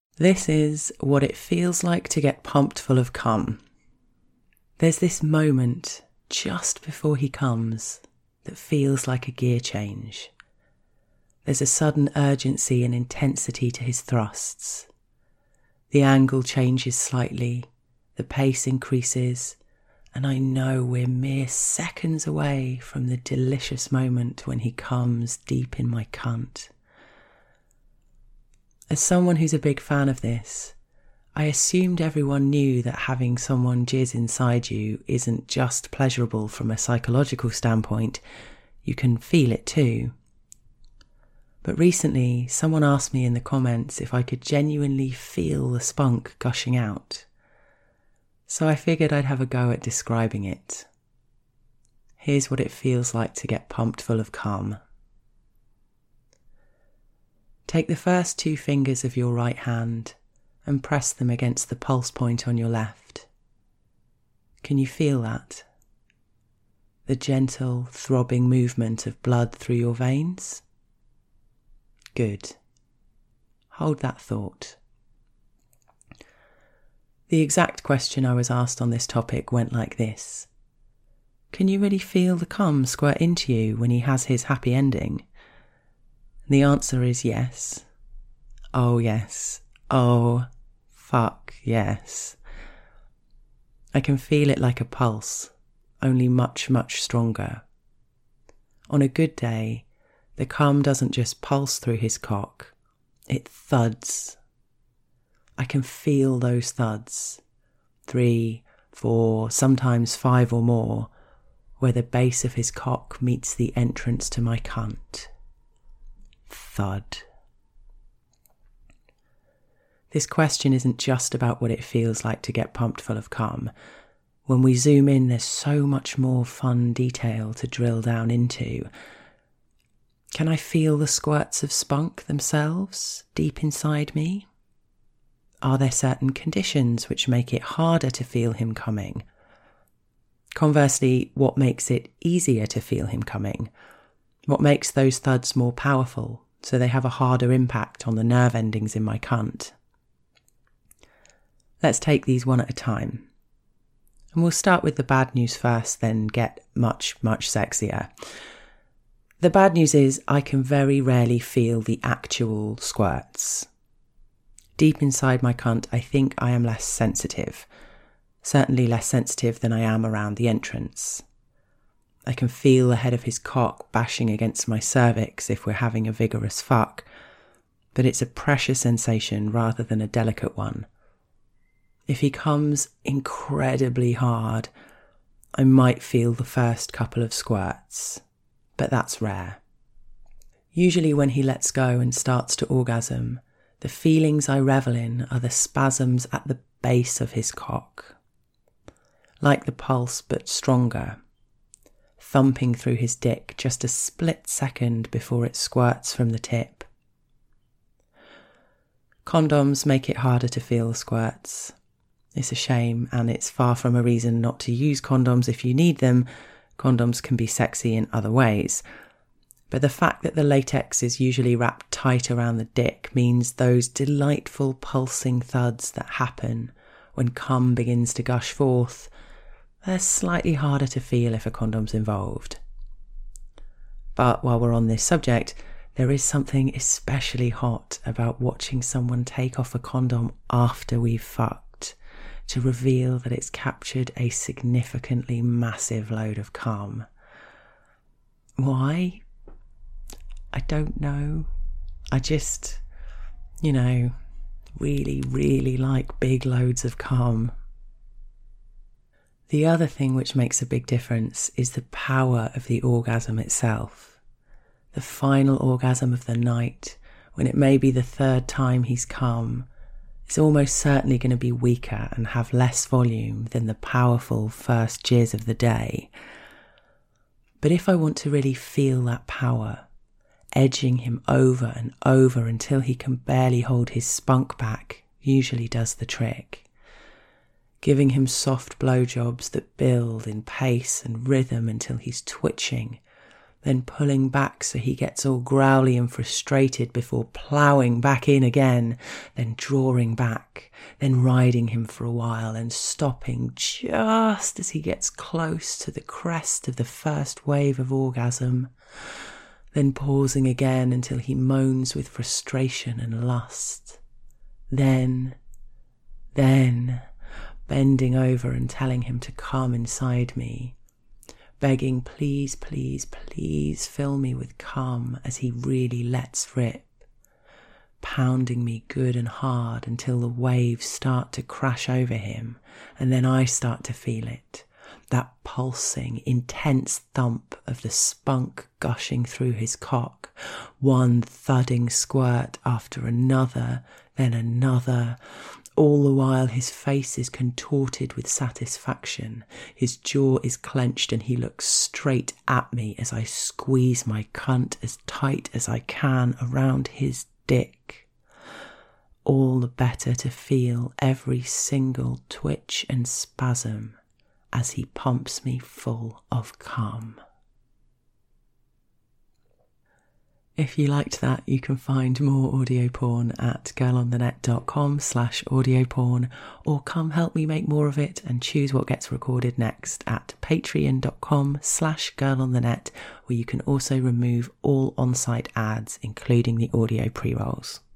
This is what it feels like to get pumped full of cum. There's this moment just before he comes that feels like a gear change. There's a sudden urgency and intensity to his thrusts. The angle changes slightly, the pace increases, and I know we're mere seconds away from the delicious moment when he comes deep in my cunt. As someone who's a big fan of this, I assumed everyone knew that having someone jizz inside you isn't just pleasurable from a psychological standpoint, you can feel it too. But recently, someone asked me in the comments if I could genuinely feel the spunk gushing out. So I figured I'd have a go at describing it. Here's what it feels like to get pumped full of cum. Take the first 2 fingers of your right hand and press them against the pulse point on your left. Can you feel that? The gentle, throbbing movement of blood through your veins? Good. Hold that thought. The exact question I was asked on this topic went like this. Can you really feel the cum squirt into you when he has his happy ending? The answer is yes. Oh yes. Oh, fuck yes. I can feel it like a pulse, only much, much stronger. On a good day, the cum doesn't just pulse through his cock, it thuds. I can feel those thuds, 3, 4, sometimes 5 or more, where the base of his cock meets the entrance to my cunt. Thud. This question isn't just about what it feels like to get pumped full of cum. When we zoom in, there's so much more fun detail to drill down into. Can I feel the squirts of spunk themselves deep inside me? Are there certain conditions which make it harder to feel him coming? Conversely, what makes it easier to feel him coming? What makes those thuds more powerful, so they have a harder impact on the nerve endings in my cunt? Let's take these one at a time. And we'll start with the bad news first, then get much, much sexier. The bad news is I can very rarely feel the actual squirts. Deep inside my cunt, I think I am less sensitive. Certainly less sensitive than I am around the entrance. I can feel the head of his cock bashing against my cervix if we're having a vigorous fuck, but it's a pressure sensation rather than a delicate one. If he comes incredibly hard, I might feel the first couple of squirts, but that's rare. Usually when he lets go and starts to orgasm, the feelings I revel in are the spasms at the base of his cock. Like the pulse, but stronger. Thumping through his dick just a split second before it squirts from the tip. Condoms make it harder to feel the squirts. It's a shame, and it's far from a reason not to use condoms if you need them. Condoms can be sexy in other ways. But the fact that the latex is usually wrapped tight around the dick means those delightful pulsing thuds that happen when cum begins to gush forth, they're slightly harder to feel if a condom's involved. But while we're on this subject, there is something especially hot about watching someone take off a condom after we've fucked to reveal that it's captured a significantly massive load of cum. Why? I don't know. I just, really, really like big loads of cum. The other thing which makes a big difference is the power of the orgasm itself. The final orgasm of the night, when it may be the 3rd time he's come, is almost certainly going to be weaker and have less volume than the powerful first jizz of the day. But if I want to really feel that power, edging him over and over until he can barely hold his spunk back usually does the trick. Giving him soft blowjobs that build in pace and rhythm until he's twitching, then pulling back so he gets all growly and frustrated before ploughing back in again, then drawing back, then riding him for a while and stopping just as he gets close to the crest of the first wave of orgasm, then pausing again until he moans with frustration and lust. Then, bending over and telling him to come inside me, begging, please, please, please fill me with cum as he really lets rip, pounding me good and hard until the waves start to crash over him, and then I start to feel it, that pulsing, intense thump of the spunk gushing through his cock, one thudding squirt after another, then another, all the while his face is contorted with satisfaction, his jaw is clenched and he looks straight at me as I squeeze my cunt as tight as I can around his dick. All the better to feel every single twitch and spasm as he pumps me full of cum. If you liked that, you can find more audio porn at girlonthenet.com/audio-porn, or come help me make more of it and choose what gets recorded next at patreon.com/girlonthenet, where you can also remove all on-site ads, including the audio pre-rolls.